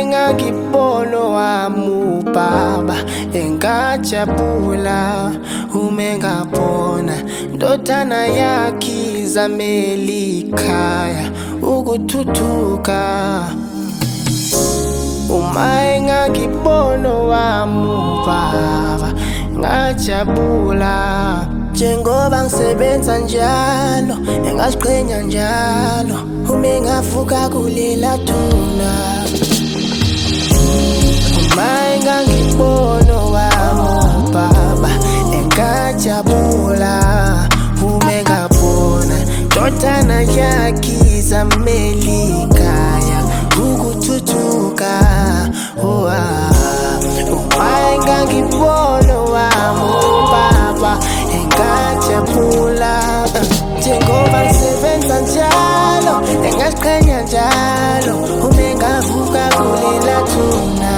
engangibona wami ubaba engajabula uma ngabona ndodana yakhe izamela ikhaya ukuthuthuka. Uma engangibona wami ubaba ngajabula njengoba ngisebenza njalo engaziqhenya njalo uma ngavuka kulela thuna. Uma engangibona wami ubaba engajabula uma ngabona ndodana yakhe izamela ikhaya ukuthuthuka. Uma engangibona wami ubaba engajabula njengoba ngisebenza njalo engaziqhenya njalo uma ngavuka kulela thuna.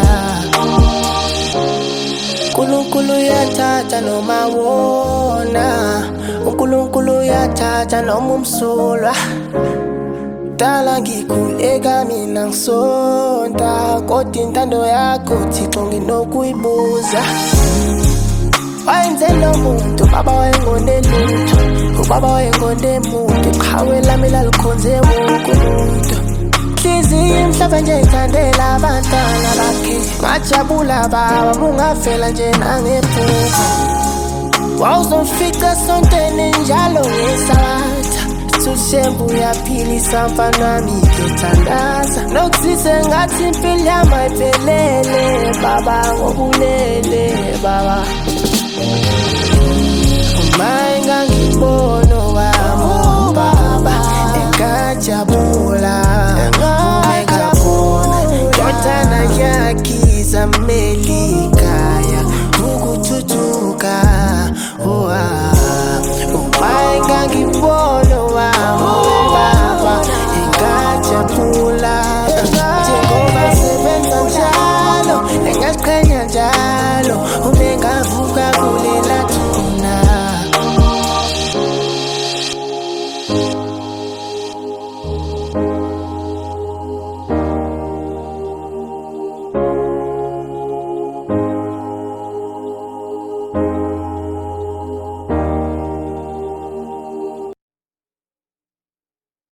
uNkulunkulu uyathatha noma wona, uNkulunkulu uyathatha noma umsulwa. Dala ngikhuleka mina ngisonta kodwa intando yakho Thixo nginokuyibuza. Wayenze lo muntu baba wayengonde lutho, ubaba wayengonde muntu, iqhawe lami lalikhonze wonke umuntu. Nhliziyo imhlophe nje ithandela abantwana bakhe, ngajabula baba bungafela nje nangephupho. Wawuzofica sontweni njalo ngeSabatha, Thuthembu uyaphilisa mfana wami ngithandaza. Nokuzise ngathi impilo yami ayiphelele baba ngobulele baba. Uma engangibona wami ubaba engajabula uma ngabona ndodana yakhe izamela ikhaya ukuthuthuka. Uma engangibona